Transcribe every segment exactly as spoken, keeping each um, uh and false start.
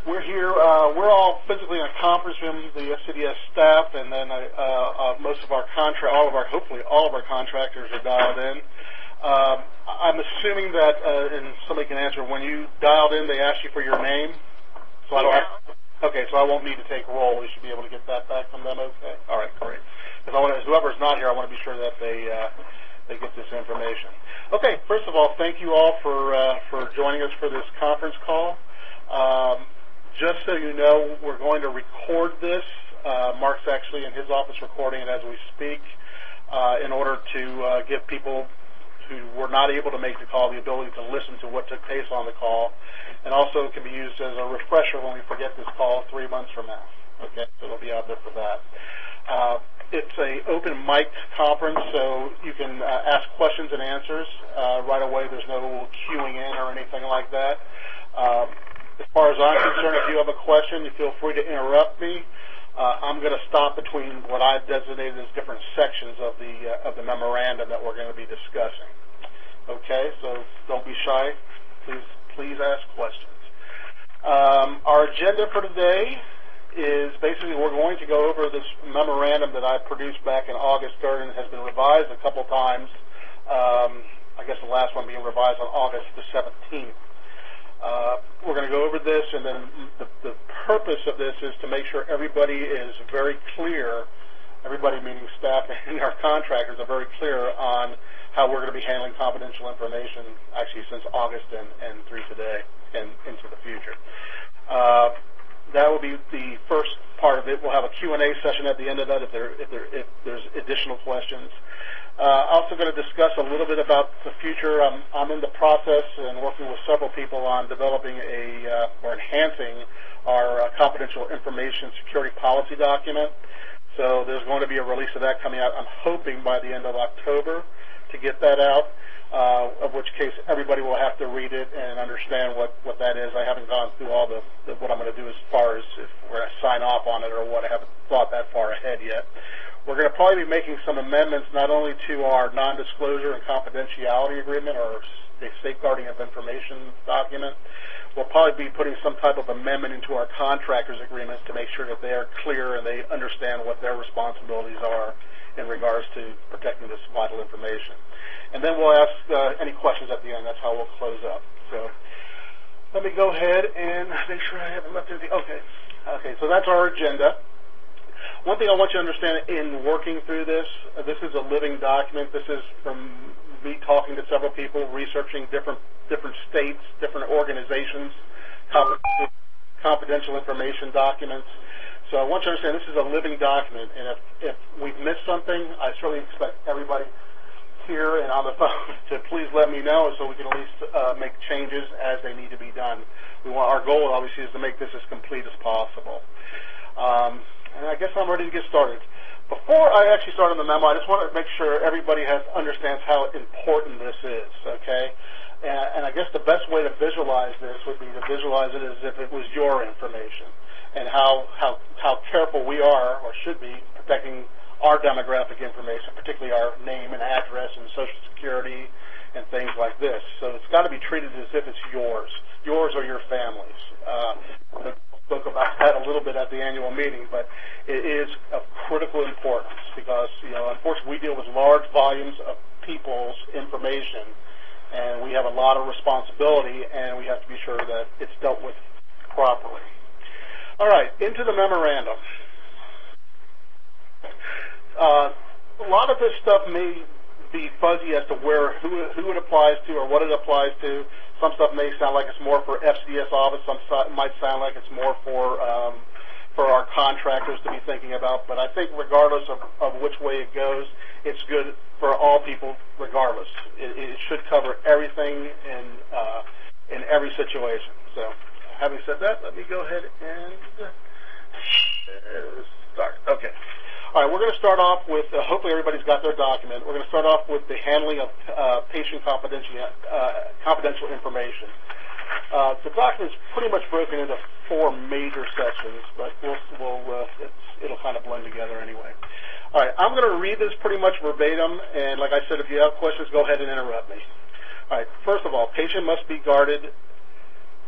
We're here. Uh, we're all physically in a conference room, the S C D S staff, and then uh, uh, most of our contract, all of our, hopefully all of our contractors are dialed in. Um, I'm assuming that, uh, and somebody can answer, when you dialed in, they asked you for your name. So I don't yeah. have, okay, so I won't need to take roll. We should be able to get that back from them. Okay. All right, great. Because I want to, whoever's not here, I want to be sure that they uh, they get this information. Okay. First of all, thank you all for uh, for joining us for this conference call. Um, just so you know, we're going to record this. Uh, Mark's actually in his office recording it as we speak, uh, in order to uh, give people who were not able to make the call the ability to listen to what took place on the call, and also it can be used as a refresher when we forget this call three months from now. Okay, so it'll be out there for that. Uh, it's a open mic conference, so you can uh, ask questions and answers uh, right away. There's no queuing in or anything like that. Uh, as far as I'm concerned, if you have a question, you feel free to interrupt me. Uh, I'm going to stop between what I've designated as different sections of the uh, of the memorandum that we're going to be discussing. Okay, so don't be shy. Please, please ask questions. Um, our agenda for today is basically we're going to go over this memorandum that I produced back in August third and has been revised a couple times. Um, I guess the last one being revised on August the seventeenth. Uh, we're going to go over this, and then the, the purpose of this is to make sure everybody is very clear, everybody meaning staff and our contractors are very clear on how we're going to be handling confidential information, actually since August and, and through today and into the future. Uh, that will be the first part of it. We'll have a Q and A session at the end of that if, there, if, there, if there's additional questions. Uh, also going to discuss a little bit about the future. Um, I'm in the process and working with several people on developing a, uh, or enhancing our uh, confidential information security policy document. So there's going to be a release of that coming out, I'm hoping, by the end of October to get that out, uh, of which case everybody will have to read it and understand what, what that is. I haven't gone through all the, the what I'm going to do as far as if we're going to sign off on it or what. I haven't thought that far ahead yet. We're going to probably be making some amendments not only to our non-disclosure and confidentiality agreement or the safeguarding of information document. We'll probably be putting some type of amendment into our contractors' agreements to make sure that they are clear and they understand what their responsibilities are in regards to protecting this vital information. And then we'll ask uh, any questions at the end. That's how we'll close up. So let me go ahead and make sure I haven't left anything. Okay. Okay, so that's our agenda. One thing I want you to understand in working through this, uh, this is a living document. This is from me talking to several people, researching different different states, different organizations, confidential, confidential information documents. So I want you to understand this is a living document, and if, if we've missed something, I certainly expect everybody here and on the phone to please let me know so we can at least uh, make changes as they need to be done. We want, our goal, obviously, is to make this as complete as possible. Um, And I guess I'm ready to get started. Before I actually start on the memo, I just want to make sure everybody has understands how important this is, okay? And, and I guess the best way to visualize this would be to visualize it as if it was your information and how, how, how careful we are or should be protecting our demographic information, particularly our name and address and Social Security and things like this. So it's got to be treated as if it's yours, yours or your family's. Uh, spoke about that a little bit at the annual meeting, but it is of critical importance because, you know, unfortunately we deal with large volumes of people's information, and we have a lot of responsibility, and we have to be sure that it's dealt with properly. All right, into the memorandum. Uh, a lot of this stuff may be fuzzy as to where who, who it applies to or what it applies to. Some stuff may sound like it's more for F C D S office. Some might sound like it's more for um, for our contractors to be thinking about. But I think regardless of, of which way it goes, it's good for all people regardless. It, it should cover everything in, uh, in every situation. So having said that, let me go ahead and uh, start. Okay. All right, we're going to start off with, uh, hopefully everybody's got their document. We're going to start off with the handling of uh, patient confidential, uh, confidential information. Uh, the document is pretty much broken into four major sections, but we'll, we'll, uh, it's, it'll kind of blend together anyway. All right, I'm going to read this pretty much verbatim, and like I said, if you have questions, go ahead and interrupt me. All right, first of all, patient must be guarded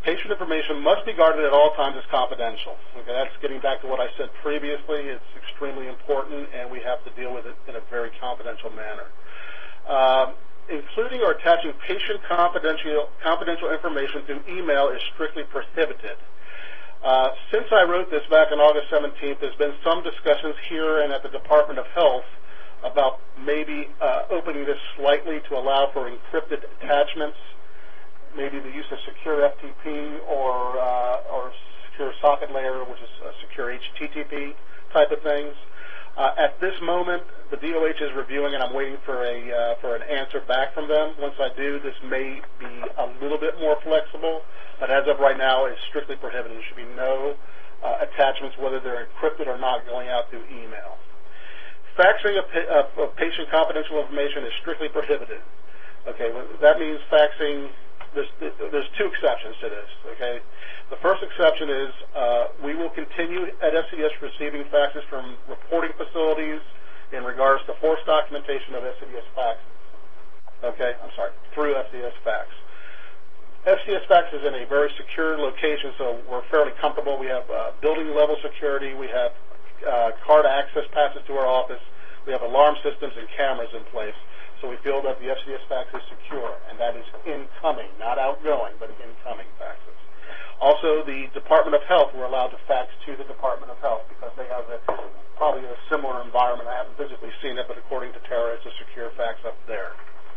patient information must be guarded at all times as confidential. Okay, that's getting back to what I said previously. It's extremely important, and we have to deal with it in a very confidential manner. Um, including or attaching patient confidential, confidential information through email is strictly prohibited. Uh, since I wrote this back on August seventeenth, there's been some discussions here and at the Department of Health about maybe uh, opening this slightly to allow for encrypted attachments, maybe the use of secure F T P or uh, or secure socket layer, which is a secure H T T P type of things. Uh, at this moment, the D O H is reviewing, and I'm waiting for a uh, for an answer back from them. Once I do, this may be a little bit more flexible, but as of right now, it's strictly prohibited. There should be no uh, attachments, whether they're encrypted or not, going out through email. Faxing of, pa- of, of patient confidential information is strictly prohibited. Okay, well, that means faxing. There's, there's two exceptions to this, okay? The first exception is uh, we will continue at S C S receiving faxes from reporting facilities in regards to force documentation of S C S faxes, okay? I'm sorry, through S C S fax. S C S fax is in a very secure location, so we're fairly comfortable. We have uh, building-level security. We have uh, card access passes to our office. We have alarm systems and cameras in place. So we feel that the F C S fax is secure, and that is incoming, not outgoing, but incoming faxes. Also, the Department of Health, we're allowed to fax to the Department of Health because they have a, probably a similar environment. I haven't physically seen it, but according to Tara, it's a secure fax up there.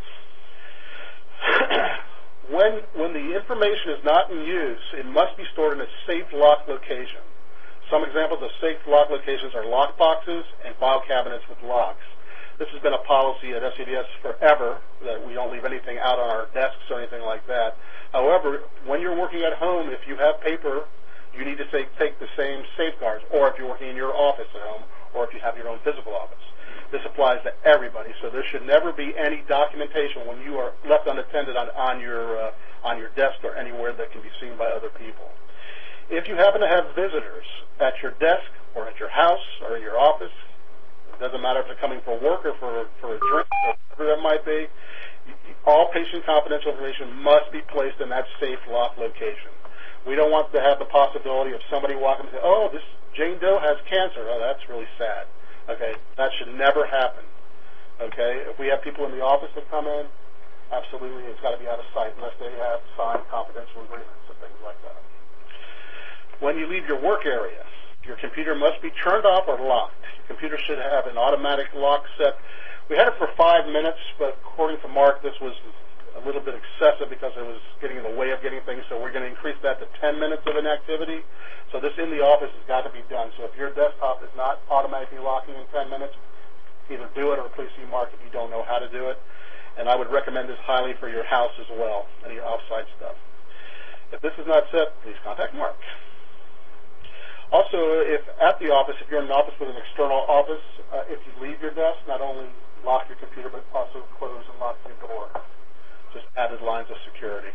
when, when the information is not in use, it must be stored in a safe lock location. Some examples of safe lock locations are lock boxes and file cabinets with locks. This has been a policy at S C D S forever, that we don't leave anything out on our desks or anything like that. However, when you're working at home, if you have paper, you need to take, take the same safeguards, or if you're working in your office at home, or if you have your own physical office. This applies to everybody, so there should never be any documentation when you are left unattended on, on, your, uh, on your desk or anywhere that can be seen by other people. If you happen to have visitors at your desk or at your house or in your office, it doesn't matter if they're coming for work or for, for a drink or whatever that might be, all patient confidential information must be placed in that safe lock location. We don't want to have the possibility of somebody walking and say, oh, this Jane Doe has cancer. Oh, that's really sad. Okay, that should never happen. Okay, if we have people in the office that come in, absolutely it's got to be out of sight unless they have signed confidential agreements and things like that. When you leave your work area, your computer must be turned off or locked. Your computer should have an automatic lock set. We had it for five minutes, but according to Mark, this was a little bit excessive because it was getting in the way of getting things, so we're going to increase that to ten minutes of inactivity. So this in the office has got to be done. So if your desktop is not automatically locking in ten minutes, either do it or please see Mark if you don't know how to do it. And I would recommend this highly for your house as well and your offsite stuff. If this is not set, please contact Mark. Also, if at the office, if you're in an office with an external office, uh, if you leave your desk, not only lock your computer, but also close and lock your door. Just added lines of security.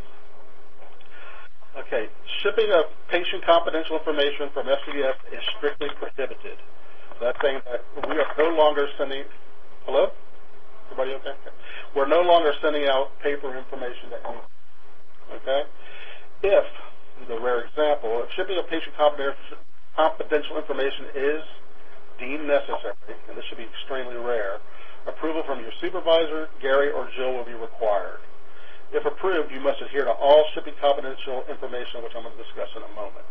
Okay, shipping of patient confidential information from S C D S is strictly prohibited. So that's saying that we are no longer sending, hello? Everybody okay? Okay. We're no longer sending out paper information to anyone. Okay? If, the rare example, if shipping of patient confidential confidential information is deemed necessary, and this should be extremely rare, approval from your supervisor, Gary, or Jill will be required. If approved, you must adhere to all shipping confidential information, which I'm going to discuss in a moment.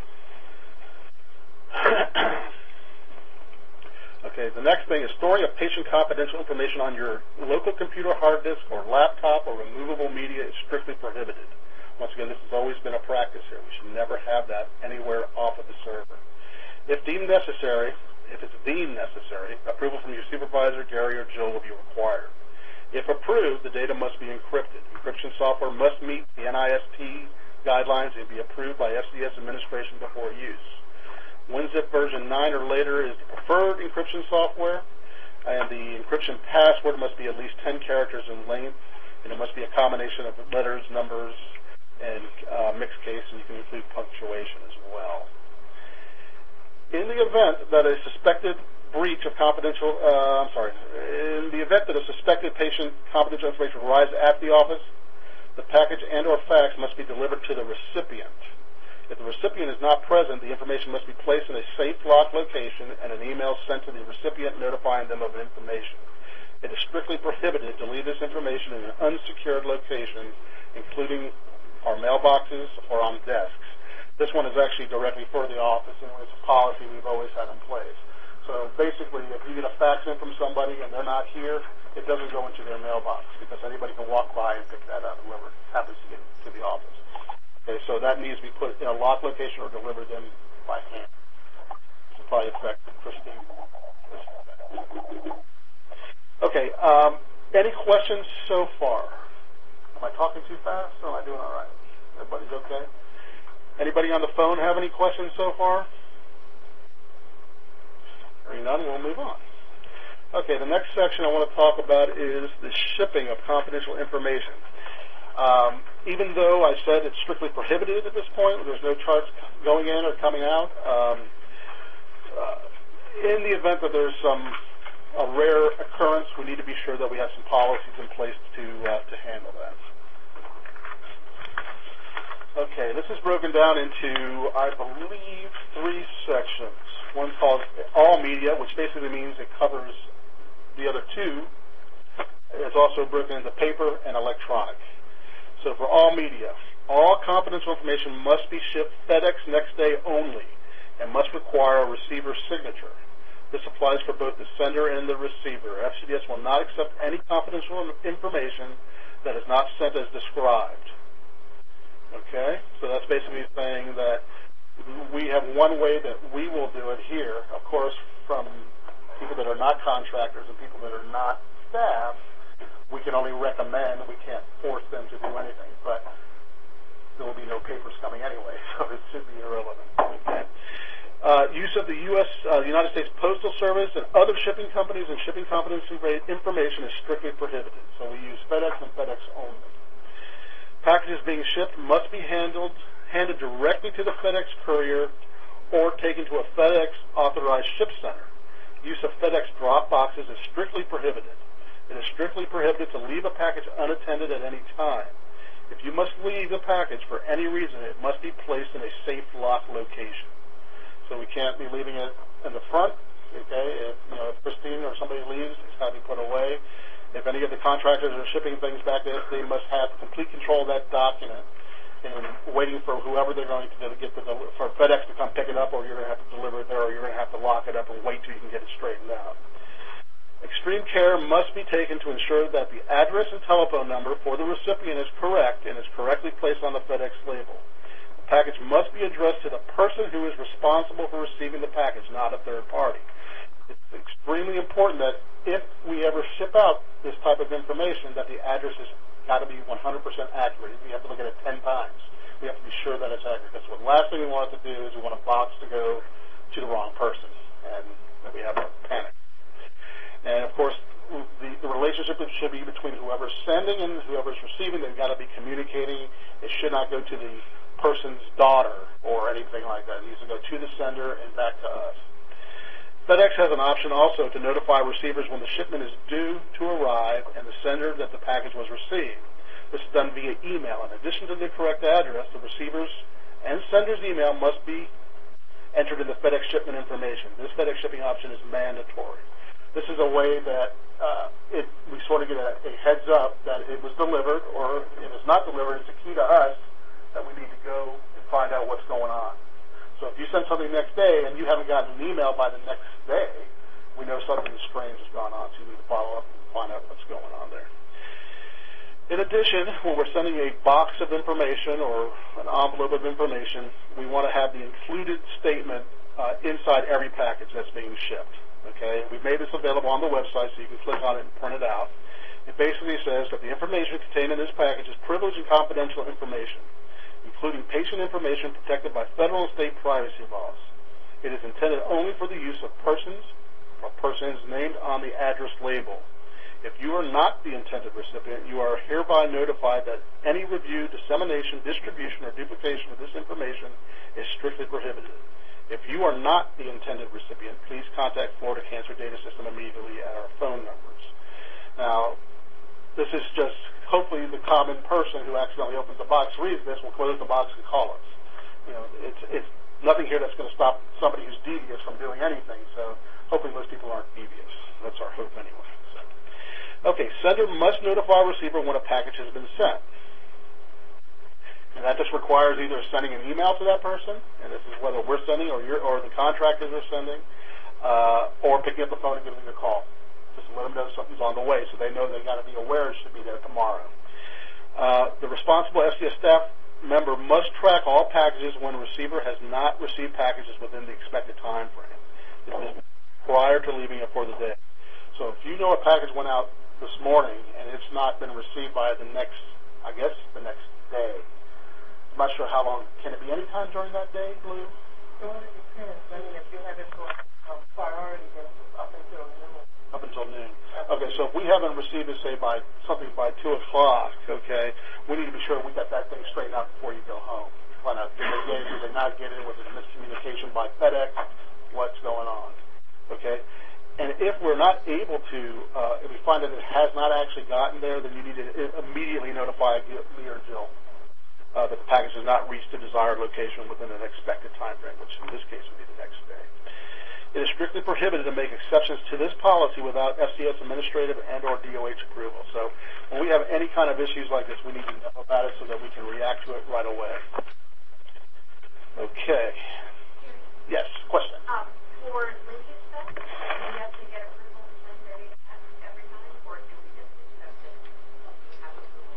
Okay, the next thing is storing of patient confidential information on your local computer hard disk or laptop or removable media is strictly prohibited. Once again, this has always been a practice here. We should never have that anywhere off of the server. If deemed necessary, if it's deemed necessary, approval from your supervisor, Gary, or Jill will be required. If approved, the data must be encrypted. Encryption software must meet the N I S T guidelines and be approved by S C S administration before use. WinZip version nine or later is the preferred encryption software, and the encryption password must be at least ten characters in length, and it must be a combination of letters, numbers, and uh, mixed case, and you can include punctuation as well. In the event that a suspected breach of confidential, uh, I'm sorry, in the event that a suspected patient confidential information arrives at the office, The package and or fax must be delivered to the recipient. If the recipient is not present, the information must be placed in a safe locked location and an email sent to the recipient notifying them of the information. It is strictly prohibited to leave this information in an unsecured location, including our mailboxes or on desks. This one is actually directly for the office, and it's a policy we've always had in place. So basically, if you get a fax in from somebody and they're not here, it doesn't go into their mailbox because anybody can walk by and pick that up, whoever happens to get to the office. Okay, so that needs to be put in a locked location or delivered them by hand. This will probably affect Christine. Okay, um, any questions so far? Am I talking too fast or am I doing all right? Everybody's okay? Anybody on the phone have any questions so far? Hearing none, we'll move on. Okay, the next section I want to talk about is the shipping of confidential information. Um, even though I said it's strictly prohibited at this point, there's no charge going in or coming out, um, uh, in the event that there's some a rare occurrence, we need to be sure that we have some policies in place to uh, to handle that. Okay, this is broken down into, I believe, three sections. One's called all media, which basically means it covers the other two. It's also broken into paper and electronic. So for all media, all confidential information must be shipped FedEx next day only and must require a receiver's signature. This applies for both the sender and the receiver. F C D S will not accept any confidential information that is not sent as described. Okay? So that's basically saying that we have one way that we will do it here. Of course, from people that are not contractors and people that are not staff, we can only recommend. We can't force them to do anything. But there will be no papers coming anyway, so it should be irrelevant. Okay? Uh, use of the U S Uh, United States Postal Service and other shipping companies and shipping confidential information is strictly prohibited. So we use FedEx and FedEx only. Packages being shipped must be handled handed directly to the FedEx courier or taken to a FedEx authorized ship center. Use of FedEx drop boxes is strictly prohibited. It is strictly prohibited to leave a package unattended at any time. If you must leave a package for any reason, it must be placed in a safe locked location. So we can't be leaving it in the front. Okay, if, you know, if Christine or somebody leaves, it's got to be put away. If any of the contractors are shipping things back to us, they must have complete control of that document and waiting for whoever they're going to get the, for FedEx to come pick it up, or you're going to have to deliver it there, or you're going to have to lock it up and wait till you can get it straightened out. Extreme care must be taken to ensure that the address and telephone number for the recipient is correct and is correctly placed on the FedEx label. The package must be addressed to the person who is responsible for receiving the package, not a third party. It's extremely important that if we ever ship out this type of information, that the address has got to be one hundred percent accurate. We have to look at it ten times. We have to be sure that it's accurate. Because the last thing we want it to do is we want a box to go to the wrong person, and that we have a panic. And, of course, the, the relationship should be between whoever's sending and whoever's receiving. They've got to be communicating. It should not go to the person's daughter or anything like that. It needs to go to the sender and back to us. FedEx has an option also to notify receivers when the shipment is due to arrive and the sender that the package was received. This is done via email. In addition to the correct address, the receiver's and sender's email must be entered in the FedEx shipment information. This FedEx shipping option is mandatory. This is a way that uh, it, we sort of get a, a heads up that it was delivered, or if it's not delivered, it's a key to us that we need to go and find out what's going on. So if you send something next day and you haven't gotten an email by the next day, we know something strange has gone on, so you need to follow up and find out what's going on there. In addition, when we're sending a box of information or an envelope of information, we want to have the included statement uh, inside every package that's being shipped. Okay, we've made this available on the website, so you can click on it and print it out. It basically says that the information contained in this package is privileged and confidential information, including patient information protected by federal and state privacy laws. It is intended only for the use of persons or persons named on the address label. If you are not the intended recipient, you are hereby notified that any review, dissemination, distribution, or duplication of this information is strictly prohibited. If you are not the intended recipient, please contact Florida Cancer Data System immediately at our phone numbers. Now, this is just hopefully the common person who accidentally opens the box reads this will close the box and call us. You know, it's it's nothing here that's going to stop somebody who's devious from doing anything. So hopefully most people aren't devious. That's our hope anyway. So. Okay, sender must notify receiver when a package has been sent. And that just requires either sending an email to that person, and this is whether we're sending or you're, or the contractors are sending, uh, or picking up the phone and giving them a call. Just let them know something's on the way so they know they got to be aware it should be there tomorrow. Uh, the responsible S C S staff member must track all packages when a receiver has not received packages within the expected time frame. This is prior to leaving it for the day. So if you know a package went out this morning and it's not been received by the next, I guess, the next day, I'm not sure how long. Can it be any time during that day, Blue? Well, it depends. I mean, if you have it for um, priority, then up until noon. Up until noon. Okay, so if we haven't received it, say, by something by two o'clock, okay, we need to be sure we got that thing straightened out before you go home. Find out, did they get it, did they not get it, was it a miscommunication by FedEx, what's going on, okay? And if we're not able to, uh, if we find that it has not actually gotten there, then you need to immediately notify me or Jill. Uh, that the package has not reached the desired location within an expected time frame, which in this case would be the next day. It is strictly prohibited to make exceptions to this policy without S C S administrative and or D O H approval. So when we have any kind of issues like this, we need to know about it so that we can react to it right away. Okay. Yes, question. Um, for linkage stuff, do we have to get approval to send data every time, or do we just accept it once we have approval?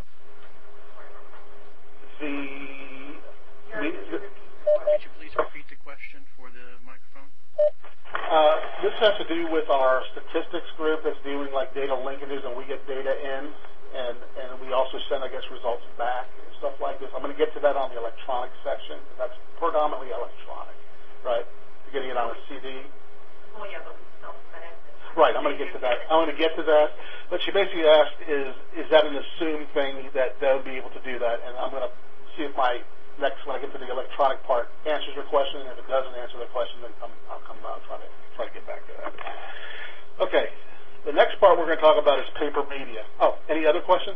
The, we, the, Could you please repeat the question for the microphone? uh, this has to do with our statistics group that's doing like data linkages, and we get data in, and, and we also send, I guess, results back and stuff like this. I'm going to get to that on the electronic section. That's predominantly electronic, right? You're getting it on a C D. Oh, yeah, but we still send it. Right, I'm going to get to that. I'm going to get to that. But she basically asked, is is that an assumed thing that they'll be able to do that? And I'm going to see if my next, when I get to the electronic part, answers your question. And if it doesn't answer the question, then come, I'll come out and try to, try to get back to that. Okay, the next part we're going to talk about is paper media. Oh, any other questions?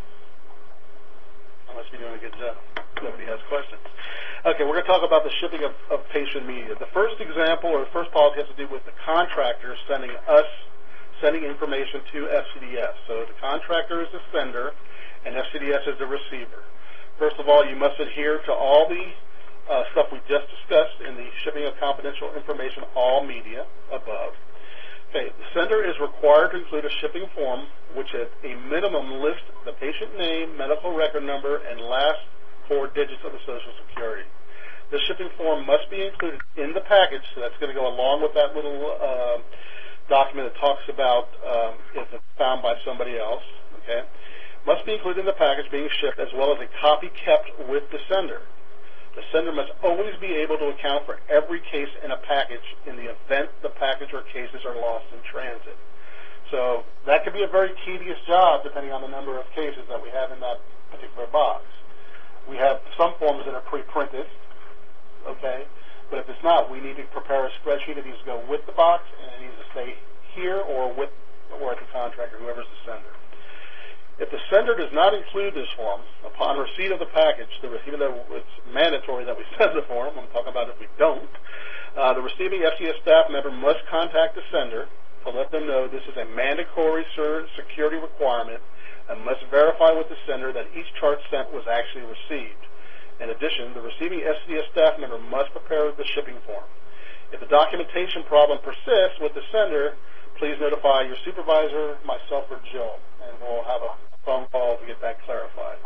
I must be doing a good job. Nobody has questions. Okay, we're going to talk about the shipping of, of patient media. The first example or the first policy has to do with the contractor sending us, sending information to F C D S. So the contractor is the sender and F C D S is the receiver. First of all, you must adhere to all the uh, stuff we just discussed in the shipping of confidential information, all media above. Okay, the sender is required to include a shipping form which at a minimum lists the patient name, medical record number, and last four digits of the Social Security. The shipping form must be included in the package, so that's going to go along with that little uh, document that talks about um, if it's found by somebody else, okay? Must be included in the package being shipped, as well as a copy kept with the sender. The sender must always be able to account for every case in a package in the event the package or cases are lost in transit. So that could be a very tedious job depending on the number of cases that we have in that particular box. We have some forms that are pre-printed, okay, but if it's not, we need to prepare a spreadsheet that needs to go with the box, and it needs to stay here or with or at the contractor, whoever's the sender. If the sender does not include this form, upon receipt of the package, the, even though it's mandatory that we send the form, I'm talking about if we don't, uh, the receiving F C S staff member must contact the sender to let them know this is a mandatory security requirement and must verify with the sender that each chart sent was actually received. In addition, the receiving F C S staff member must prepare the shipping form. If the documentation problem persists with the sender, please notify your supervisor, myself, or Jill, and we'll have a phone call to get that clarified.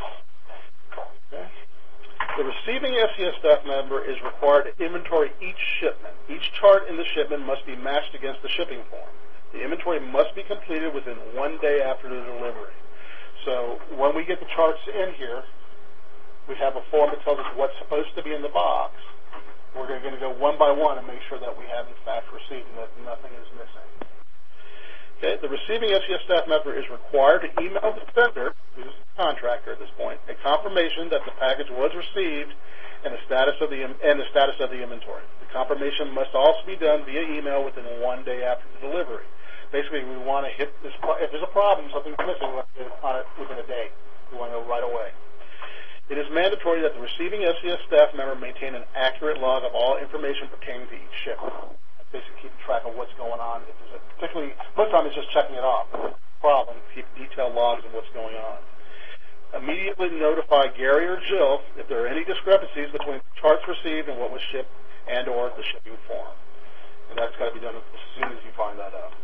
Okay. The receiving F C S staff member is required to inventory each shipment. Each chart in the shipment must be matched against the shipping form. The inventory must be completed within one day after the delivery. So when we get the charts in here, we have a form that tells us what's supposed to be in the box. We're going to go one by one and make sure that we have, in fact, received and that nothing is missing. Okay, the receiving F C S staff member is required to email the sender, who's the contractor at this point, a confirmation that the package was received and the status of the and the status of the inventory. The confirmation must also be done via email within one day after the delivery. Basically, we want to hit this. If there's a problem, something's missing, we want to hit on it within a day. We want to know right away. It is mandatory that the receiving F C S staff member maintain an accurate log of all information pertaining to each shipment. That's basically keeping track of what's going on. If there's a, particularly, most of the time it's just checking it off. If there's a problem, keep detailed logs of what's going on. Immediately notify Gary or Jill if there are any discrepancies between charts received and what was shipped and or the shipping form. And that's got to be done as soon as you find that out.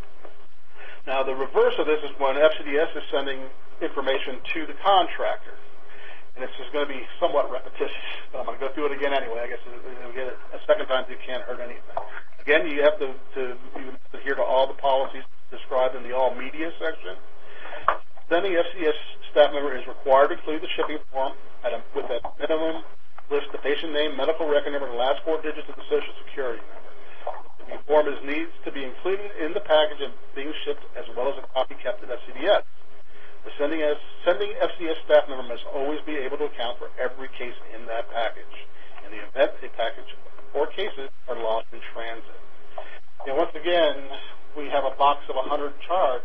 Now, the reverse of this is when F C D S is sending information to the contractor. And it's just going to be somewhat repetitious, but I'm going to go through it again anyway. I guess you'll get it a second time so you can't hurt anything. Again, you have to, to you adhere to all the policies described in the all media section. Then the F C S staff member is required to include the shipping form at a, with a minimum list the patient name, medical record number, and the last four digits of the Social Security number. The form is needs to be included in the package and being shipped, as well as a copy kept at F C D S. The sending, sending F C S staff member must always be able to account for every case in that package. In the event a package or cases are lost in transit. And once again, we have a box of one hundred charts.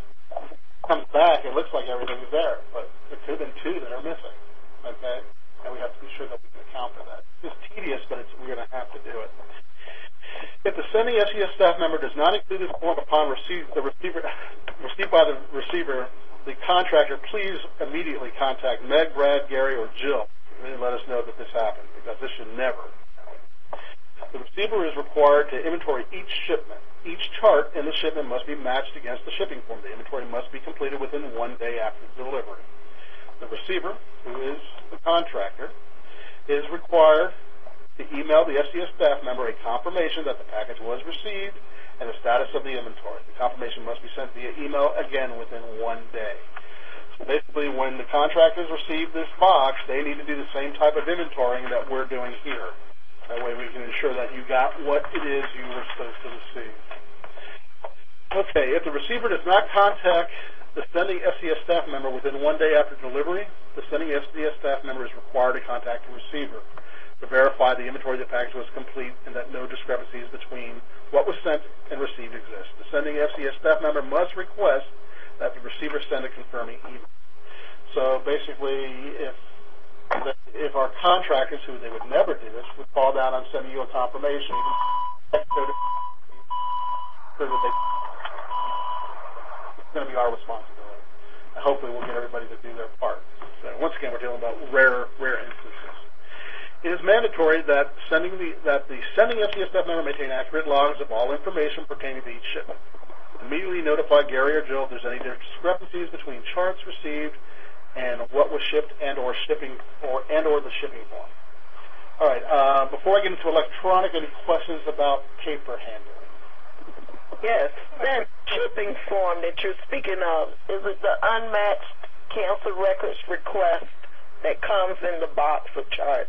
Comes back, it looks like everything is there, but there could have been two that are missing. Okay, and we have to be sure that we can account for that. It's tedious, but it's, we're going to have to do it. If the sending F C S staff member does not include this form upon receive, the receiver, received by the receiver, the contractor, please immediately contact Meg, Brad, Gary, or Jill and let us know that this happened, because this should never happen. The receiver is required to inventory each shipment. Each chart in the shipment must be matched against the shipping form. The inventory must be completed within one day after delivery. The receiver, who is the contractor, is required to email the F C S staff member a confirmation that the package was received and the status of the inventory. The confirmation must be sent via email, again, within one day. So basically, when the contractors receive this box, they need to do the same type of inventorying that we're doing here. That way we can ensure that you got what it is you were supposed to receive. Okay, if the receiver does not contact the sending F C S staff member within one day after delivery, the sending F C S staff member is required to contact the receiver to verify the inventory of the package was complete and that no discrepancies between what was sent and received exist. The sending F C S staff member must request that the receiver send a confirming email. So basically, if the, if our contractors, who they would never do this, would call down on sending you a confirmation, so that they, it's going to be our responsibility. And hopefully we'll get everybody to do their part. So once again, we're dealing about rare, rare instances. It is mandatory that sending the that the sending F C S staff member maintain accurate logs of all information pertaining to each shipment. Immediately notify Gary or Jill if there's any discrepancies between charts received and what was shipped and or shipping or and or the shipping form. All right. Uh, before I get into electronic, any questions about paper handling? Yes, that shipping form that you're speaking of, is it the unmatched cancer records request that comes in the box of charts?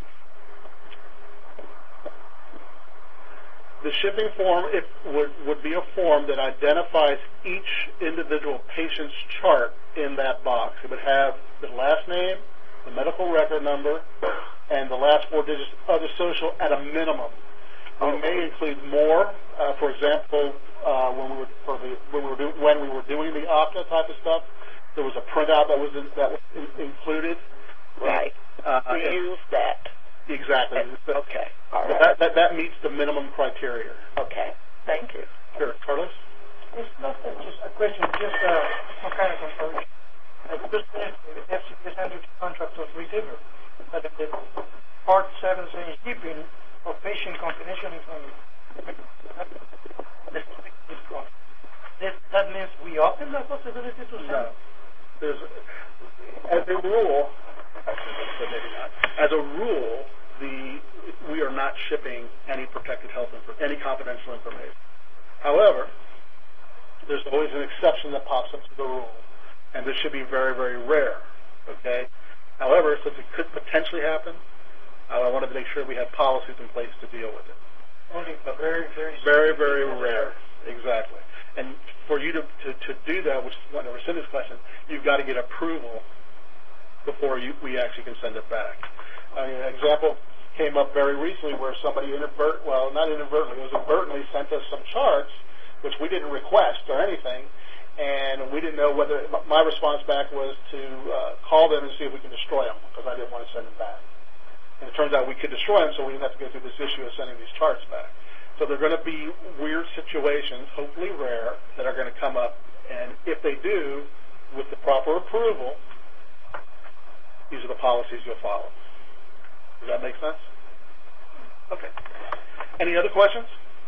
The shipping form it would, would be a form that identifies each individual patient's chart in that box. It would have the last name, the medical record number, and the last four digits of the social at a minimum. We may include more. Uh, for example, uh, when we were for the, when we were do, when we were doing the Opta type of stuff, there was a printout that was in, that was in, included. Right. Uh, we use that. Exactly. Okay. All right. That, that, that meets the minimum criteria. Okay. Thank you. Sure. Carlos? It's not uh, just a question, just uh, some kind of information. I just said the F C S under contract of receiver, but the part seven says keeping of patient confidential information. This, that means we open the possibility to send? No. There's, as a rule, maybe not. As a rule, the we are not shipping any protected health info, any confidential information. However, there's always an exception that pops up to the rule, and this should be very, very rare. Okay. However, since it could potentially happen, I wanted to make sure we had policies in place to deal with it. Only very, very, very, very rare. Exactly. And for you to, to, to do that, which is one of Cindy's question, you've got to get approval before you, we actually can send it back. I mean, an example came up very recently where somebody inadvert, well, not inadvertently, it was inadvertently sent us some charts which we didn't request or anything, and we didn't know whether, my response back was to uh, call them and see if we can destroy them, because I didn't want to send them back. And it turns out we could destroy them, so we didn't have to go through this issue of sending these charts back. So there are going to be weird situations, hopefully rare, that are going to come up, and if they do, with the proper approval, these are the policies you'll follow. Does that make sense? Okay. Any other questions?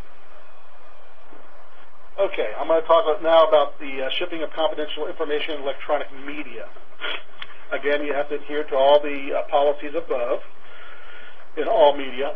Okay, I'm going to talk now about the uh, shipping of confidential information in electronic media. Again, you have to adhere to all the uh, policies above in all media.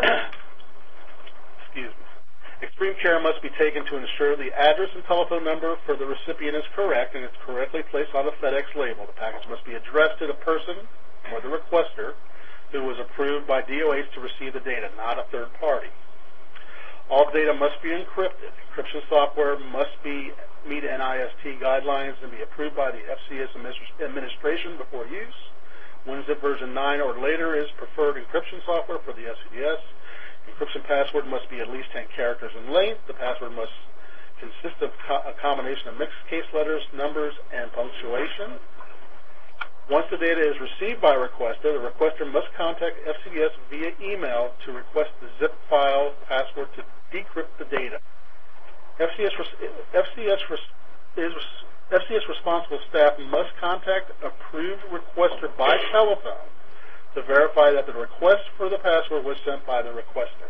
Excuse me. Extreme care must be taken to ensure the address and telephone number for the recipient is correct and it's correctly placed on the FedEx label. The package must be addressed to the person or the requester who was approved by D O H to receive the data, not a third party. All data must be encrypted. Encryption software must be meet N I S T guidelines and be approved by the F C S administration before use. WinZip version nine or later is preferred encryption software for the F C D S. Encryption password must be at least ten characters in length. The password must consist of co- a combination of mixed case letters, numbers, and punctuation. Once the data is received by a requester, the requester must contact F C D S via email to request the zip file password to decrypt the data. F C S, F C S, is, F C S responsible staff must contact approved requester by telephone to verify that the request for the password was sent by the requester.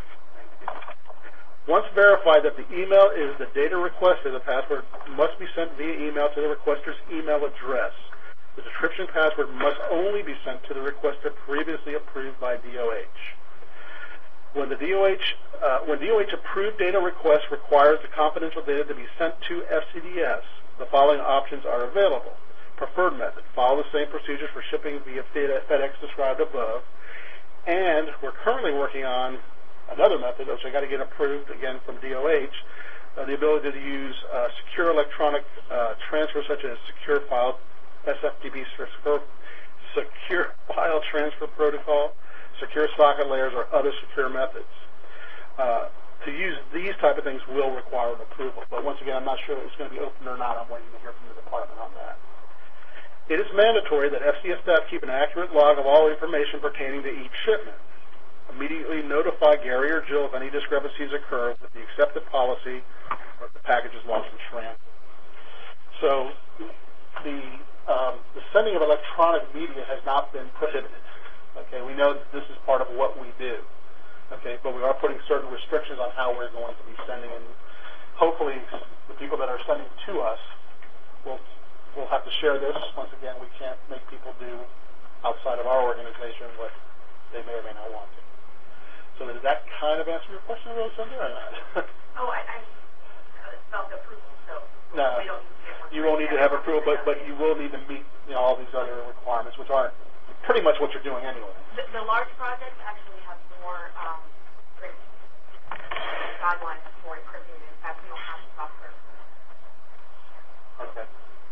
Once verified that the email is the data requested, the password must be sent via email to the requester's email address. The decryption password must only be sent to the requester previously approved by D O H. When the D O H, uh, when D O H approved data request requires the confidential data to be sent to F C D S, the following options are available. Preferred method. Follow the same procedures for shipping via FedEx described above. And we're currently working on another method, which I got to get approved again from D O H, uh, the ability to use uh, secure electronic uh, transfer such as secure file, S F T P, secure file transfer protocol, secure socket layers, or other secure methods. Uh, to use these type of things will require an approval. But once again, I'm not sure it's going to be open or not. I'm waiting to hear from the department on that. It is mandatory that F C S staff keep an accurate log of all information pertaining to each shipment. Immediately notify Gary or Jill if any discrepancies occur with the accepted policy or if the package is lost in transit. So the, um, the sending of electronic media has not been prohibited. Okay, we know that this is part of what we do. Okay, but we are putting certain restrictions on how we're going to be sending, and hopefully the people that are sending to us will We'll have to share this. Once again, we can't make people do outside of our organization what they may or may not want to. So does that kind of answer your question, Rosalinda, or not? Oh, I, I felt approval, so no, we don't need to get you won't need to have approval, but, but you will need to meet you know, all these other requirements, which aren't pretty much what you're doing anyway. The, the large projects actually have more um, guidelines for encrypting. In fact, we don't have the software. Okay.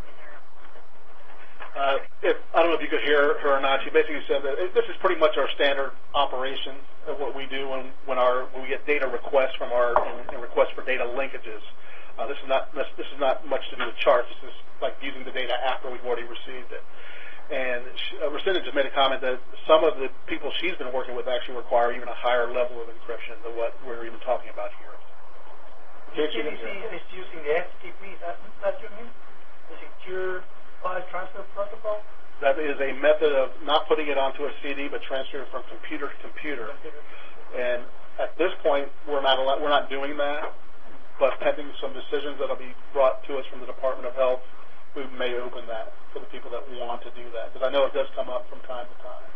Uh, if, I don't know if you could hear her or not. She basically said that it, this is pretty much our standard operation of what we do when, when, our, when we get data requests from our and, and requests for data linkages. Uh, this is not this, this is not much to do with charts. This is like using the data after we've already received it. And she, uh, Rosalinda just made a comment that some of the people she's been working with actually require even a higher level of encryption than what we're even talking about here. The C D C is using the S T P. That's that you mean? The secure file transfer protocol? That is a method of not putting it onto a C D, but transferring it from computer to computer. And at this point, we're not allowed, we're not doing that. But pending some decisions that will be brought to us from the Department of Health, we may open that for the people that want to do that. Because I know it does come up from time to time.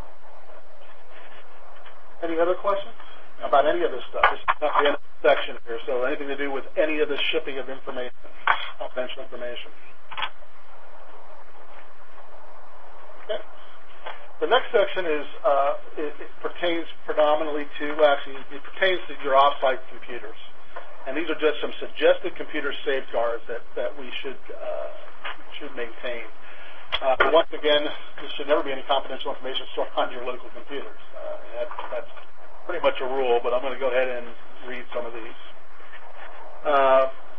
Any other questions about any of this stuff? This is not the end of the section here. So anything to do with any of the shipping of information, confidential information. Okay. The next section is uh, it, it pertains predominantly to actually it pertains to your off-site computers, and these are just some suggested computer safeguards that, that we should uh, should maintain. Uh, once again, there should never be any confidential information stored on your local computers. Uh, that, that's pretty much a rule, but I'm going to go ahead and read some of these. Uh,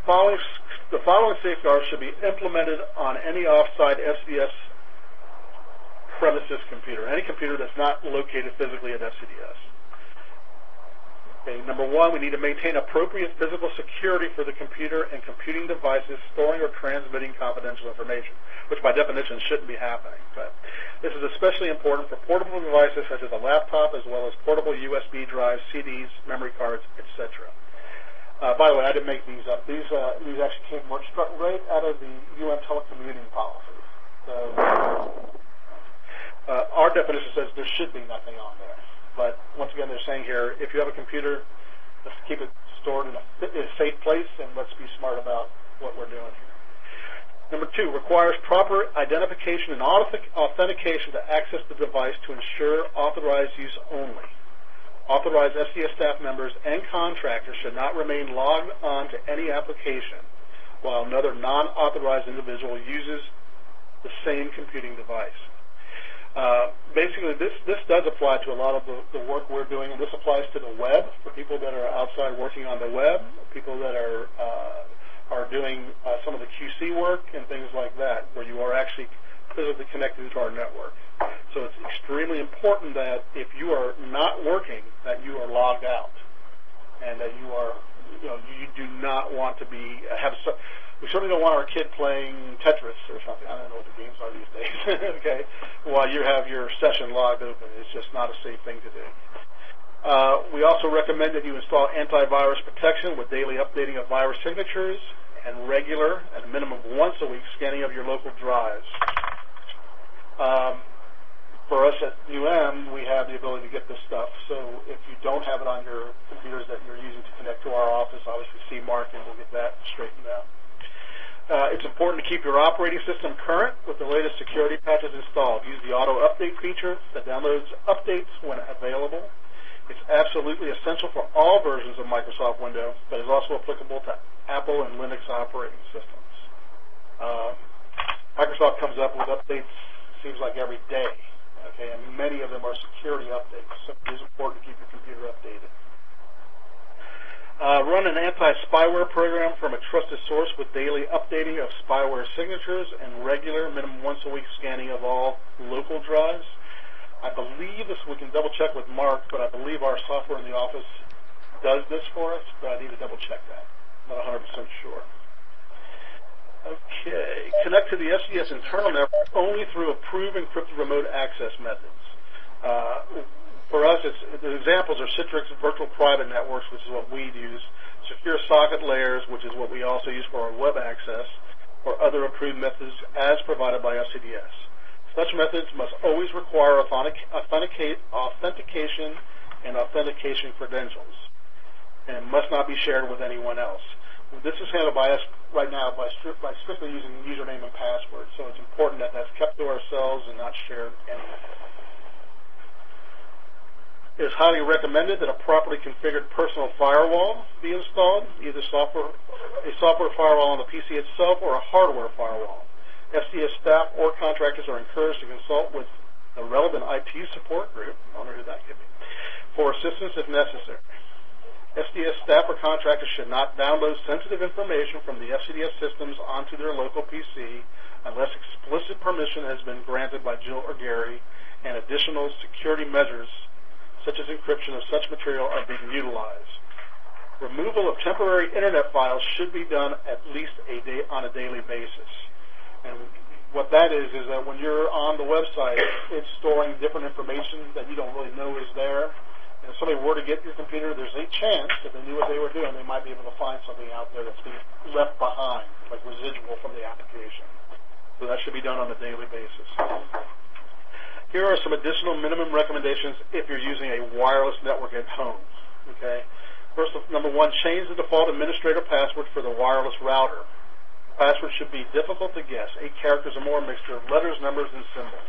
following the following safeguards should be implemented on any off-site S C D S premises computer, any computer that's not located physically at F C D S. Okay, number one, we need to maintain appropriate physical security for the computer and computing devices storing or transmitting confidential information, which by definition shouldn't be happening. But this is especially important for portable devices such as a laptop, as well as portable U S B drives, C Ds, memory cards, et cetera. Uh, by the way, I didn't make these up. These uh, these actually came right out of the U M telecommuting policy. So uh, our definition says there should be nothing on there. But once again, they're saying here, if you have a computer, let's keep it stored in a, in a safe place, and let's be smart about what we're doing here. Number two, requires proper identification and authentication to access the device to ensure authorized use only. Authorized S C D S staff members and contractors should not remain logged on to any application while another non-authorized individual uses the same computing device. Uh, basically, this, this does apply to a lot of the, the work we're doing, and this applies to the web for people that are outside working on the web, people that are uh, are doing uh, some of the Q C work and things like that, where you are actually physically connected to our network. So it's extremely important that if you are not working, that you are logged out, and that you are, you know, you do not want to be have. So, we certainly don't want our kid playing Tetris or something. I don't know what the games are these days. Okay, while you have your session logged open, it's just not a safe thing to do. Uh, we also recommend that you install antivirus protection with daily updating of virus signatures and regular, at a minimum once a week, scanning of your local drives. Um, for us at U M, we have the ability to get this stuff. So if you don't have it on your computers that you're using to connect to our office, obviously C mark, and we'll get that straightened out. Uh, it's important to keep your operating system current with the latest security patches installed. Use the auto update feature that downloads updates when available. It's absolutely essential for all versions of Microsoft Windows, but is also applicable to Apple and Linux operating systems. Uh, Microsoft comes up with updates, seems like every day, okay, and many of them are security updates, so it is important to keep your computer updated. Uh, run an anti-spyware program from a trusted source with daily updating of spyware signatures and regular, minimum once a week scanning of all local drives. I believe this, we can double check with Mark, but I believe our software in the office does this for us, but I need to double check that. I'm not one hundred percent sure. Okay, connect to the S C D S internal network only through approved encrypted remote access methods. Uh, For us, it's, the examples are Citrix Virtual Private Networks, which is what we use, Secure Socket Layers, which is what we also use for our web access, or other approved methods as provided by S C D S. Such methods must always require authentic, authenticate, authentication and authentication credentials, and must not be shared with anyone else. This is handled by us right now by, stri- by strictly using username and password, so it's important that that's kept to ourselves and not shared anywhere. It is highly recommended that a properly configured personal firewall be installed, either software, a software firewall on the P C itself or a hardware firewall. S C D S staff or contractors are encouraged to consult with the relevant I T support group, I wonder who that could be, for assistance if necessary. S C D S staff or contractors should not download sensitive information from the S C D S systems onto their local P C unless explicit permission has been granted by Jill or Gary and additional security measures such as encryption of such material are being utilized. Removal of temporary internet files should be done at least a day on a daily basis. And what that is is that when you're on the website, it's storing different information that you don't really know is there. And if somebody were to get your computer, there's a chance if they knew what they were doing, they might be able to find something out there that's being left behind, like residual from the application. So that should be done on a daily basis. Here are some additional minimum recommendations if you're using a wireless network at home. Okay. First, number one, change the default administrator password for the wireless router. The password should be difficult to guess, eight characters or more, a mixture of letters, numbers, and symbols.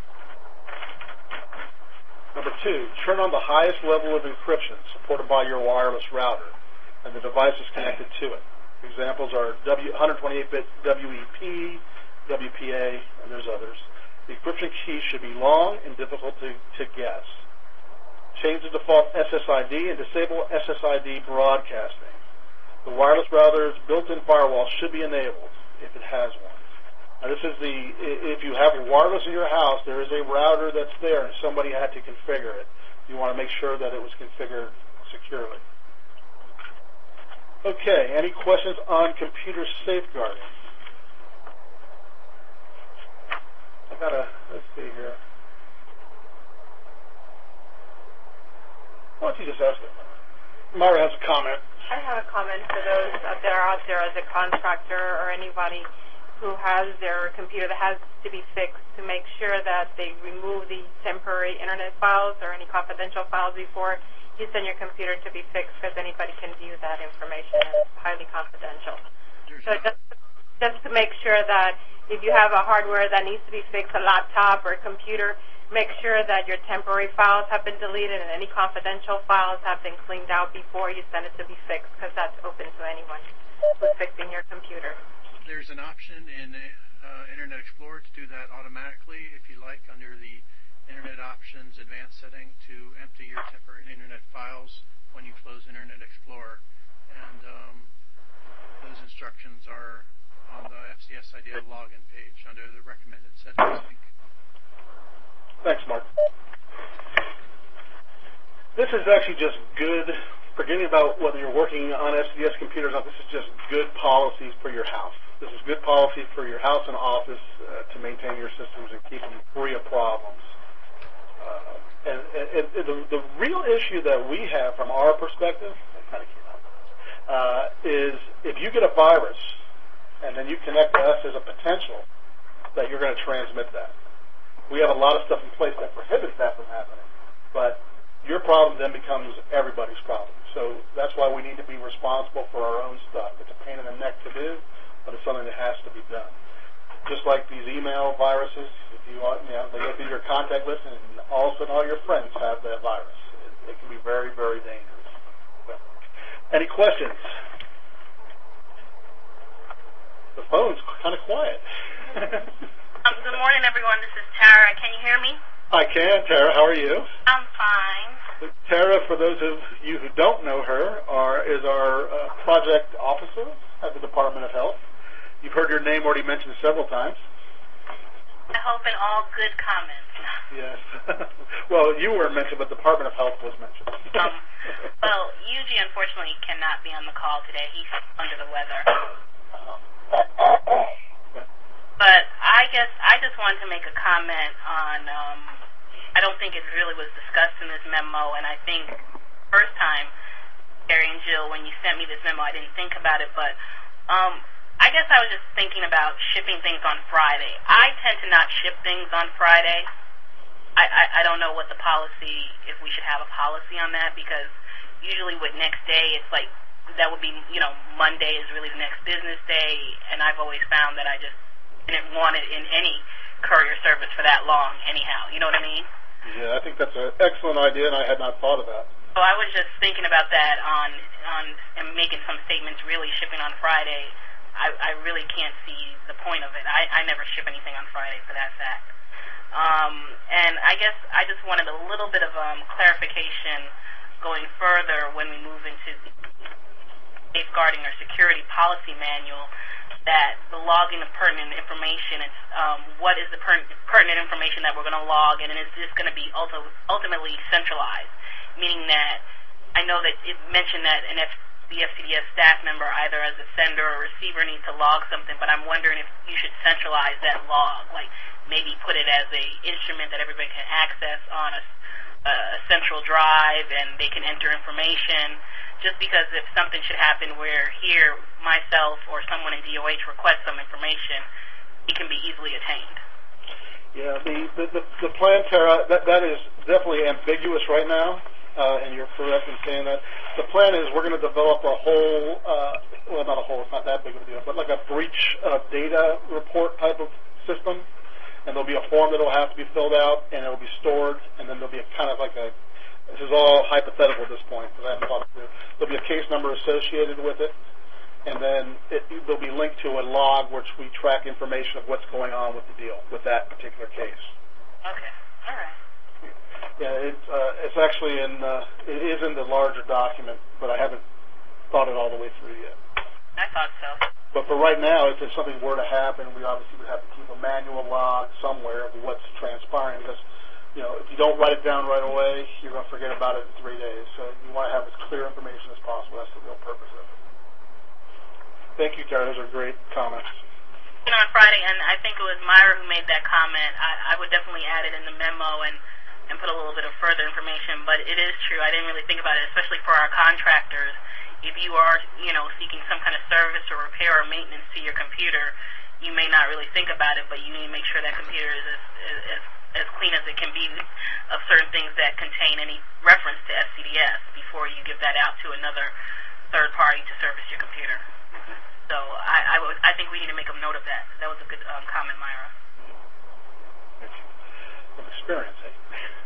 Number two, turn on the highest level of encryption supported by your wireless router and the device is connected to it. Examples are one twenty-eight bit W E P, W P A, and there's others. The encryption key should be long and difficult to, to guess. Change the default S S I D and disable S S I D broadcasting. The wireless router's built-in firewall should be enabled if it has one. Now, this is the, if you have wireless in your house, there is a router that's there and somebody had to configure it. You want to make sure that it was configured securely. Okay, any questions on computer safeguarding? I gotta, let's see here. Why don't you just ask it? Myra has a comment. I have a comment for those that are out there as a contractor or anybody who has their computer that has to be fixed, to make sure that they remove the temporary internet files or any confidential files before you send your computer to be fixed, because anybody can view that information and it's highly confidential. So just, just to make sure that if you have a hardware that needs to be fixed, a laptop or a computer, make sure that your temporary files have been deleted and any confidential files have been cleaned out before you send it to be fixed, because that's open to anyone who's fixing your computer. There's an option in uh, Internet Explorer to do that automatically, if you like, under the Internet Options Advanced setting, to empty your temporary Internet files when you close Internet Explorer. And um, those instructions are on the F C S IDEA login page under the recommended settings link. Thanks, Mark. This is actually just good, forgetting about whether you're working on S C S computers or not, this is just good policies for your house. This is good policy for your house and office uh, to maintain your systems and keep them free of problems. Uh, and and, and the, the real issue that we have from our perspective, I kind of came out, uh, is if you get a virus and then you connect to us, there's a potential that you're going to transmit that. We have a lot of stuff in place that prohibits that from happening, but your problem then becomes everybody's problem. So that's why we need to be responsible for our own stuff. It's a pain in the neck to do, but it's something that has to be done. Just like these email viruses, if you want, you know, they go through your contact list and all of a sudden all your friends have that virus. It, it can be very, very dangerous. But, any questions? The phone's kind of quiet. um, good morning, everyone. This is Tara. Can you hear me? I can, Tara. How are you? I'm fine. Tara, for those of you who don't know her, are, is our uh, project officer at the Department of Health. You've heard your name already mentioned several times. I hope in all good comments. Yes. Well, you weren't mentioned, but Department of Health was mentioned. um, well, Yuji unfortunately cannot be on the call today. He's under the weather. But I guess I just wanted to make a comment on, um, I don't think it really was discussed in this memo, and I think first time, Gary and Jill, when you sent me this memo, I didn't think about it, but um, I guess I was just thinking about shipping things on Friday. I tend to not ship things on Friday. I, I, I don't know what the policy, if we should have a policy on that, because usually with next day, it's like, that would be, you know, Monday is really the next business day, and I've always found that I just didn't want it in any courier service for that long anyhow. You know what I mean? Yeah, I think that's an excellent idea, and I had not thought of that. So I was just thinking about that on, on and making some statements really shipping on Friday. I, I really can't see the point of it. I, I never ship anything on Friday for that fact. Um, and I guess I just wanted a little bit of um, clarification going further when we move into the safeguarding or security policy manual, that the logging of pertinent information, it's um, what is the per- pertinent information that we're going to log, and is this going to be ulti- ultimately centralized, meaning that I know that it mentioned that an F- the F C D S staff member, either as a sender or receiver, needs to log something, but I'm wondering if you should centralize that log, like maybe put it as a instrument that everybody can access on a, a central drive and they can enter information. Just because if something should happen where here, myself or someone in D O H requests some information, it can be easily attained. Yeah, the, the, the, the plan, Tara, that, that is definitely ambiguous right now, uh, and you're correct in saying that. The plan is we're going to develop a whole, uh, well, not a whole, it's not that big of a deal, but like a breach uh, data report type of system, and there'll be a form that will have to be filled out, and it will be stored, and then there'll be a kind of like a, this is all hypothetical at this point, because I haven't thought it through. There'll be a case number associated with it, and then it, they'll be linked to a log which we track information of what's going on with the deal, with that particular case. Okay, all right. Yeah, it's, uh, it's actually in, uh, it is in the larger document, but I haven't thought it all the way through yet. I thought so. But for right now, if there's something were to happen, we obviously would have to keep a manual log somewhere of what's transpiring because, you know, if you don't write it down right away, you're going to forget about it in three days. So you want to have as clear information as possible. That's the real purpose of it. Thank you, Tara. Those are great comments. You know, on Friday, and I think it was Myra who made that comment, I, I would definitely add it in the memo and, and put a little bit of further information. But it is true. I didn't really think about it, especially for our contractors. If you are, you know, seeking some kind of service or repair or maintenance to your computer, you may not really think about it, but you need to make sure that computer is as, as, as clean as it can be of certain things that contain any reference to S C D S before you give that out to another third party to service your computer. So I, I, would, I think we need to make a note of that. That was a good um, comment, Myra. From experience, eh?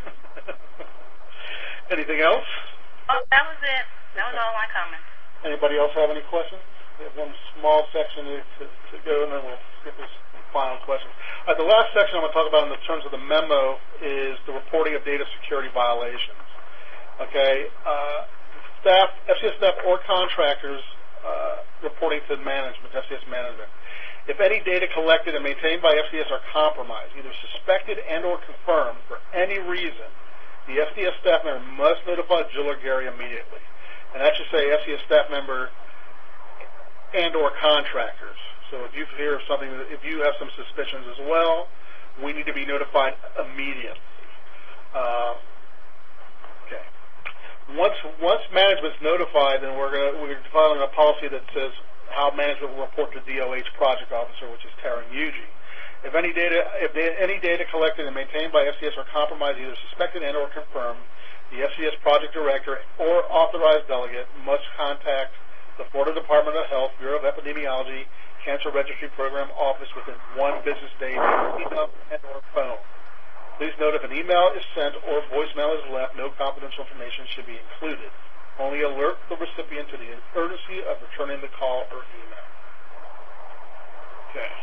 Anything else? Oh, that was it. That was all my comments. Anybody else have any questions? We have one small section to, to, to go, and then we'll get this final questions. All right, the last section I'm going to talk about in the terms of the memo is the reporting of data security violations. Okay, uh, staff, F C S staff or contractors uh, reporting to management, F C S management. If any data collected and maintained by F C S are compromised, either suspected and or confirmed for any reason, the F C S staff member must notify Jill or Gary immediately. And that should say F C S staff member and or contractors. So if you hear of something, if you have some suspicions as well, we need to be notified immediately. Uh, okay. Once once management's notified, then we're going we're filing a policy that says how management will report to D O H project officer, which is Tara and Yuji. If any data if they, any data collected and maintained by F C S are compromised, either suspected and or confirmed, the F C S project director or authorized delegate must contact the Florida Department of Health, Bureau of Epidemiology, Cancer Registry Program office within one business day via email and or phone. Please note if an email is sent or voicemail is left, no confidential information should be included. Only alert the recipient to the urgency of returning the call or email. Okay.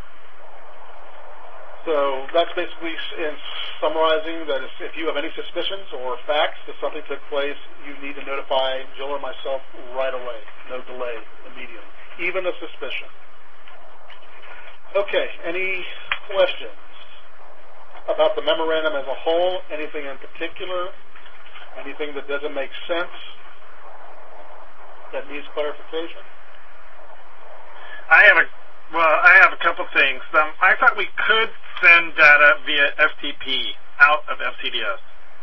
So that's basically in summarizing that if you have any suspicions or facts that something took place, you need to notify Jill or myself right away. No delay, immediately. Even a suspicion. Okay, any questions about the memorandum as a whole? Anything in particular? Anything that doesn't make sense that needs clarification? I have a Well, I have a couple things. Um, I thought we could send data via F T P out of F C D S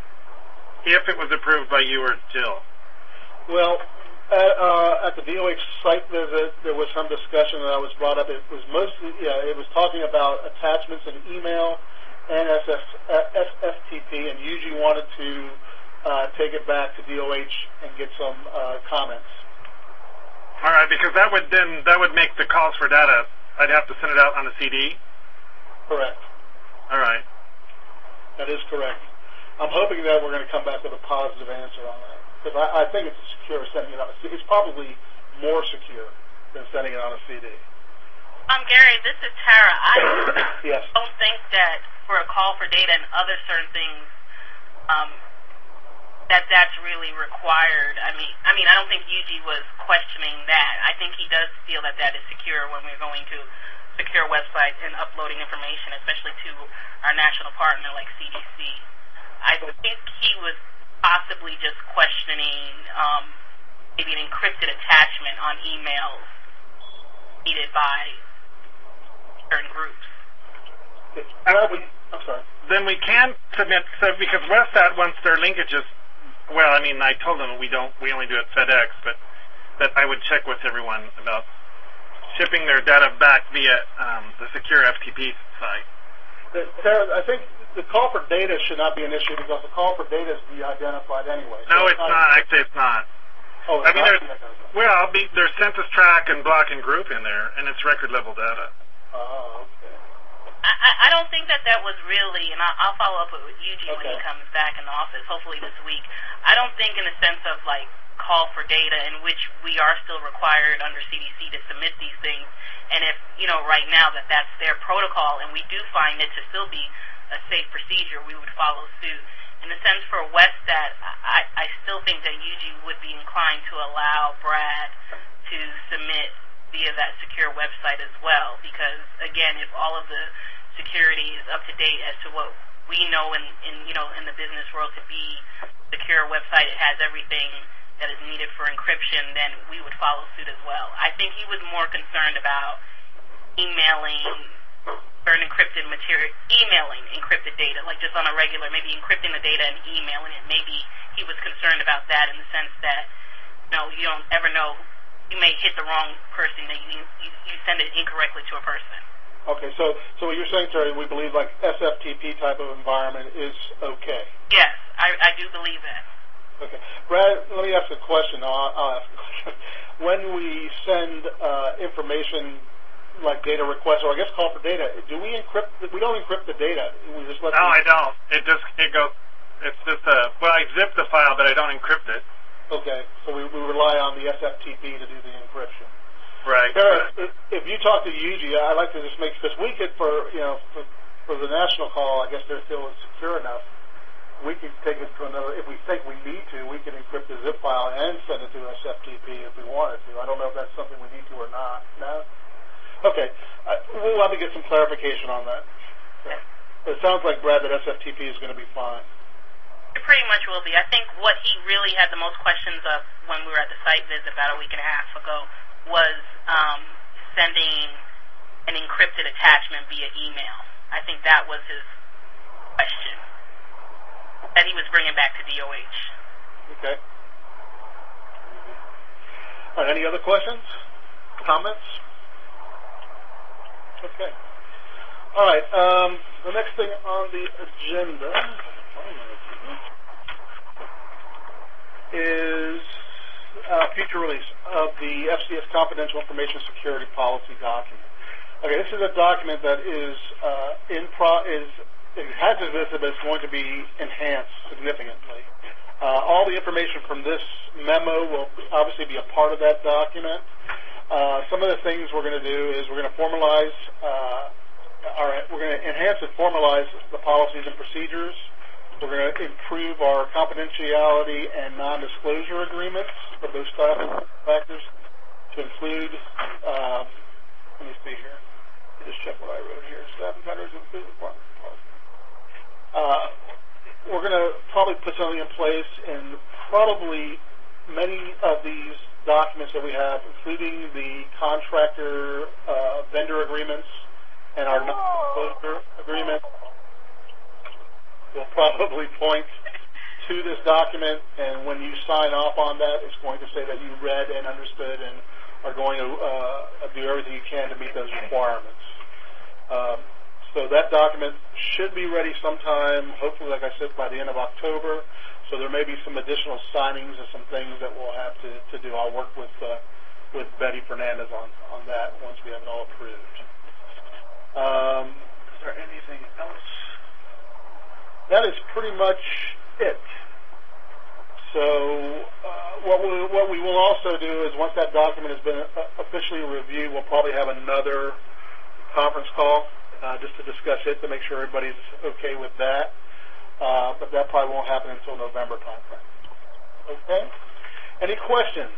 if it was approved by you or Jill. Well, at, uh, at the D O H site visit, there was some discussion that I was brought up. It was mostly, yeah, it was talking about attachments in email and S F T P, and Yuji wanted to uh, take it back to D O H and get some uh, comments. All right, because that would then that would make the calls for data. I'd have to send it out on a C D. Correct. All right. That is correct. I'm hoping that we're going to come back with a positive answer on that because I, I think it's secure sending it on a C D. It's probably more secure than sending it on a C D. Um, Gary, this is Tara. I yes. don't think that for a call for data and other certain things, um, that that's really required. I mean, I mean, I don't think Yuji was questioning that. I think he does feel that that is secure when we're going to secure websites and uploading information, especially to our national partner like C D C. I think he was possibly just questioning um, maybe an encrypted attachment on emails needed by certain groups. Uh, we, I'm sorry. Then we can submit, so because Westat wants their linkages. Well, I mean, I told them we don't, we only do it FedEx, but that I would check with everyone about shipping their data back via um, the secure F T P site. The, Tara, I think the call for data should not be an issue because the call for data is de-identified anyway. No, so it's not. not. Actually, it's not. Oh, it's I mean, not there's, well, be, there's census track and block and group in there, and it's record level data. Oh, okay. I, I don't think that that was really, and I'll, I'll follow up with Yuji okay. when he comes back in the office, hopefully this week. I don't think in the sense of, like, call for data in which we are still required under C D C to submit these things. And if, you know, right now that that's their protocol and we do find it to still be a safe procedure, we would follow suit. in the sense for Westat, I, I still think that U G would be inclined to allow Brad to submit via that secure website as well, because again, if all of the security is up to date as to what we know in, in you know in the business world to be secure website, it has everything that is needed for encryption, then we would follow suit as well. I think he was more concerned about emailing or encrypted material, emailing encrypted data, like just on a regular, maybe encrypting the data and emailing it. Maybe he was concerned about that in the sense that, you know, you don't ever know, you may hit the wrong person, that you, you, you send it incorrectly to a person. Okay, so so what you're saying, Terry, we believe like S F T P type of environment is okay? Yes, I, I do believe that. Okay. Brad, let me ask a question. I'll, I'll ask a question. When we send uh, information like data requests, or I guess call for data, do we encrypt? We don't encrypt the data. We just let No, them... I don't. It just it goes. It's just a well, I zip the file, but I don't encrypt it. Okay, so we, we rely on the S F T P to do the encryption. Right. Terry, if, if you talk to U G, I'd like to just make this. We could, for you know, for, for the national call, I guess they're still secure enough. We could take it to another. If we think we need to, we can encrypt the zip file and send it to S F T P if we wanted to. I don't know if that's something we need to or not. No. Okay. Uh, we'll have to get some clarification on that. So, it sounds like, Brad, that S F T P is going to be fine. It pretty much will be. I think what he really had the most questions of when we were at the site visit about a week and a half ago was um, sending an encrypted attachment via email. I think that was his question that he was bringing back to D O H. Okay. All right, any other questions? Comments? Okay. All right, um, the next thing on the agenda is uh, future release of the F C S Confidential Information Security Policy document. Okay, this is a document that is uh, in pro is it has existed, but it's going to be enhanced significantly. Uh, all the information from this memo will obviously be a part of that document. Uh, some of the things we're going to do is we're going to formalize, uh, our, we're going to enhance and formalize the policies and procedures. We're going to improve our confidentiality and non-disclosure agreements for those staff factors to include, uh, let me see here, let me just check what I wrote here, staff encounters include requirements. Uh, we're going to probably put something in place in probably many of these documents that we have, including the contractor uh, vendor agreements and our non-disclosure agreement. We'll probably point to this document, and when you sign off on that, it's going to say that you read and understood and are going to uh, do everything you can to meet those requirements. Um, So that document should be ready sometime, hopefully, like I said, by the end of October. So there may be some additional signings and some things that we'll have to, to do. I'll work with uh, with Betty Fernandez on, on that once we have it all approved. Um, is there anything else? That is pretty much it. So uh, what we what we will also do is once that document has been officially reviewed, we'll probably have another conference call. Uh, just to discuss it, to make sure everybody's okay with that. Uh, but that probably won't happen until November timeframe. Okay? Any questions?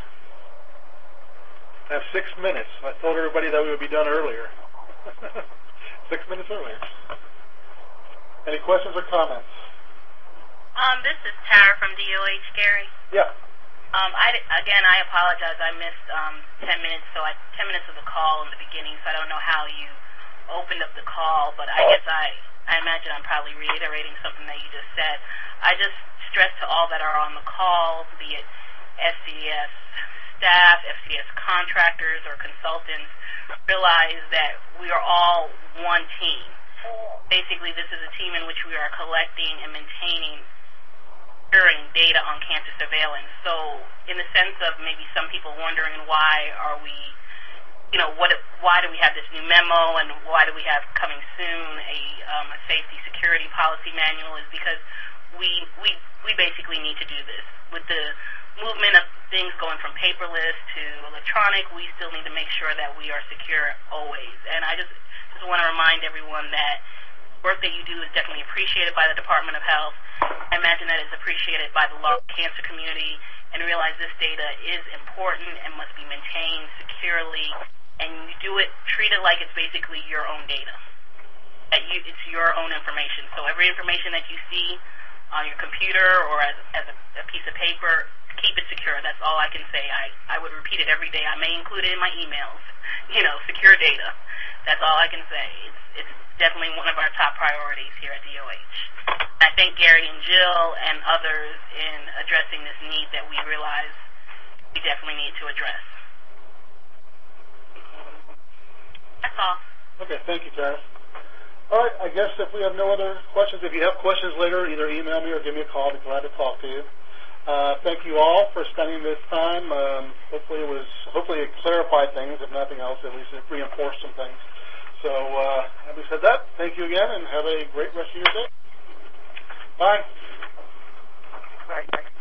I have six minutes. I told everybody that we would be done earlier. Six minutes earlier. Any questions or comments? Um, this is Tara from D O H, Gary. Yeah. Um, I, again, I apologize. I missed um, ten minutes, so I, ten minutes of the call in the beginning, so I don't know how you opened up the call, but I guess I, I imagine I'm probably reiterating something that you just said. I just stress to all that are on the call, be it F C S staff, F C S contractors, or consultants, realize that we are all one team. Basically, this is a team in which we are collecting and maintaining securing data on campus surveillance. So in the sense of maybe some people wondering why are we you know, what? Why do we have this new memo, and why do we have coming soon a, um, a safety security policy manual? Is because we we we basically need to do this. With the movement of things going from paperless to electronic, we still need to make sure that we are secure always. And I just just want to remind everyone that work that you do is definitely appreciated by the Department of Health. I imagine that it's appreciated by the large cancer community, and realize this data is important and must be maintained securely, and you do it, treat it like it's basically your own data. That you, it's your own information. So every information that you see on your computer or as, as a, a piece of paper, keep it secure. That's all I can say. I, I would repeat it every day. I may include it in my emails. You know, secure data. That's all I can say. It's, it's definitely one of our top priorities here at D O H. I thank Gary and Jill and others in addressing this need that we realize we definitely need to address. That's all. Okay, thank you, Tara. All right, I guess if we have no other questions, if you have questions later, either email me or give me a call. I'd be glad to talk to you. Uh, thank you all for spending this time. Um, hopefully it was, hopefully it clarified things. If nothing else, at least it reinforced some things. So, uh, having said that, thank you again and have a great rest of your day. Bye. Bye.